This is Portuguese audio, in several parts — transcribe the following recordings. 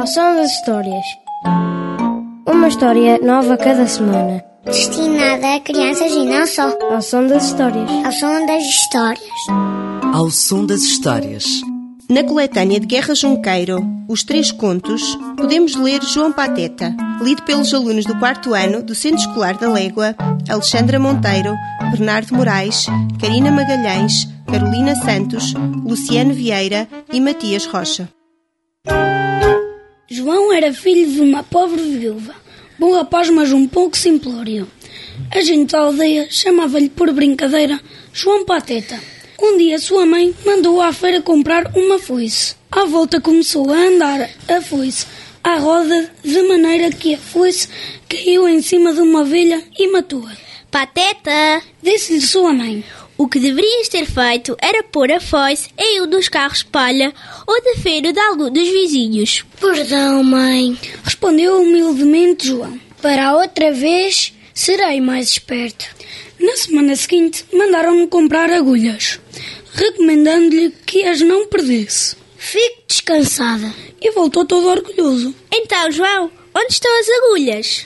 Ao som das histórias. Uma história nova cada semana. Destinada a crianças e não só. Ao som das histórias. Ao som das histórias. Ao som das histórias. Na coletânea de Guerra Junqueiro, Os Três Contos, podemos ler João Pateta, lido pelos alunos do 4º ano do Centro Escolar da Légua, Alexandra Monteiro, Bernardo Moraes, Karina Magalhães, Carolina Santos, Luciano Vieira e Matias Rocha. João era filho de uma pobre viúva, bom rapaz, mas um pouco simplório. A gente da aldeia chamava-lhe por brincadeira João Pateta. Um dia sua mãe mandou-o à feira comprar uma foice. À volta começou a andar a foice à roda, de maneira que a foice caiu em cima de uma ovelha e matou-a. Pateta, disse-lhe sua mãe, o que deverias ter feito era pôr a foice em um dos carros de palha ou de feira de algum dos vizinhos. Perdão, mãe, respondeu humildemente João. Para a outra vez serei mais esperto. Na semana seguinte, mandaram-me comprar agulhas, recomendando-lhe que as não perdesse. Fique descansada. E voltou todo orgulhoso. Então, João, onde estão as agulhas?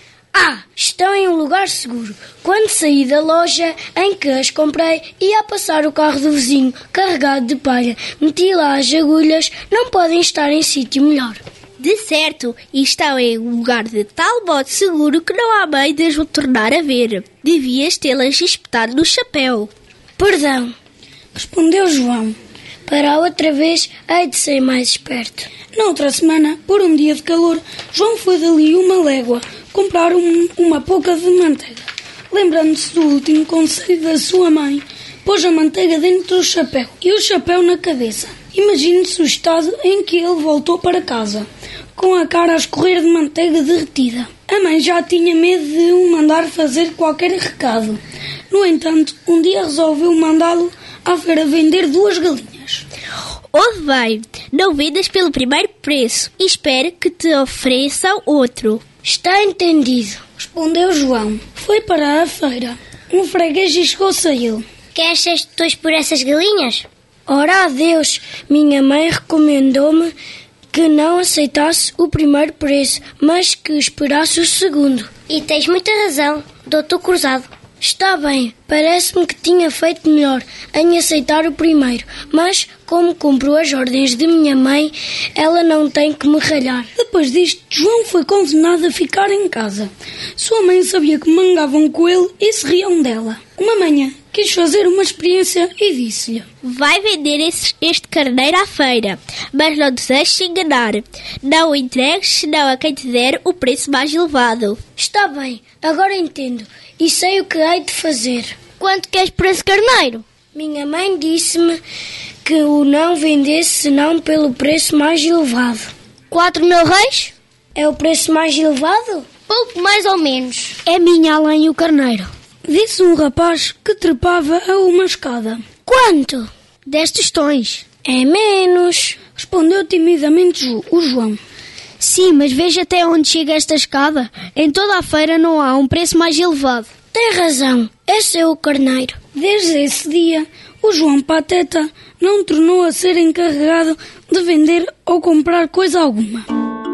Estão em um lugar seguro. Quando saí da loja em que as comprei, ia passar o carro do vizinho, carregado de palha. Meti lá as agulhas, não podem estar em sítio melhor. De certo, e estão em um lugar de tal modo seguro que não há meio de as tornar a ver. Devias tê-las espetado no chapéu. Perdão, respondeu João. Para a outra vez, hei de ser mais esperto. Na outra semana, por um dia de calor, João foi dali uma légua comprar uma pouca de manteiga. Lembrando-se do último conselho da sua mãe, pôs a manteiga dentro do chapéu e o chapéu na cabeça. Imagine-se o estado em que ele voltou para casa, com a cara a escorrer de manteiga derretida. A mãe já tinha medo de o mandar fazer qualquer recado. No entanto, um dia resolveu mandá-lo à feira vender 2 galinhas. Ouve bem, não vendas pelo primeiro preço e espere que te ofereçam outro. Está entendido, respondeu João. Foi para a feira. Um freguês e chegou-se a ele. Queres 6 tostões por essas galinhas? Ora a Deus, minha mãe recomendou-me que não aceitasse o primeiro preço, mas que esperasse o segundo. E tens muita razão, doutor Cruzado. Está bem, parece-me que tinha feito melhor em aceitar o primeiro, mas como cumpro as ordens de minha mãe, ela não tem que me ralhar. Depois disto, João foi condenado a ficar em casa. Sua mãe sabia que mangavam com ele e se riam dela. Uma manhã, quis fazer uma experiência e disse-lhe: vai vender este carneiro à feira, mas não te deixes enganar. Não o entregues, senão a quem te der o preço mais elevado. Está bem, agora entendo e sei o que hei de fazer. Quanto queres por esse carneiro? Minha mãe disse-me que o não vendesse senão pelo preço mais elevado. 4.000 réis? É o preço mais elevado? Pouco mais ou menos. É minha além o carneiro, disse um rapaz que trepava a uma escada. Quanto? 10 tostões. É menos, respondeu timidamente o João. Sim, mas veja até onde chega esta escada. Em toda a feira não há um preço mais elevado. Tem razão, esse é o carneiro. Desde esse dia, o João Pateta não tornou a ser encarregado de vender ou comprar coisa alguma.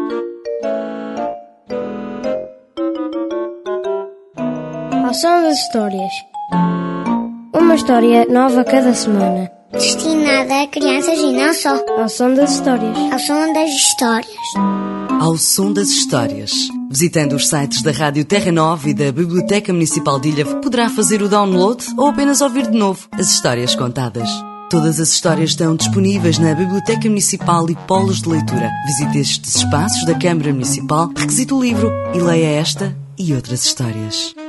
Ao som das histórias. Uma história nova cada semana. Destinada a crianças e não só. Ao som das histórias. Ao som das histórias. Ao som das histórias. Visitando os sites da Rádio Terra Nova e da Biblioteca Municipal de Ilha, poderá fazer o download ou apenas ouvir de novo as histórias contadas. Todas as histórias estão disponíveis na Biblioteca Municipal e Polos de Leitura. Visite estes espaços da Câmara Municipal, requisite o livro e leia esta e outras histórias.